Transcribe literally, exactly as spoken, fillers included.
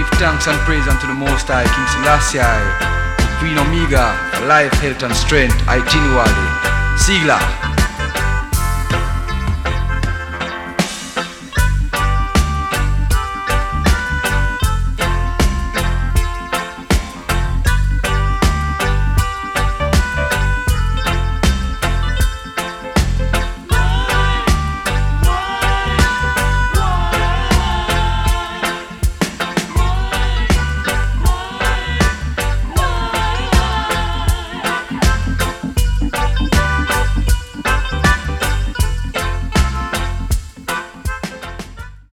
Give thanks and praise unto the Most High, King Selassie, Queen Omega, life, health and strength, Itinuali, Sigla.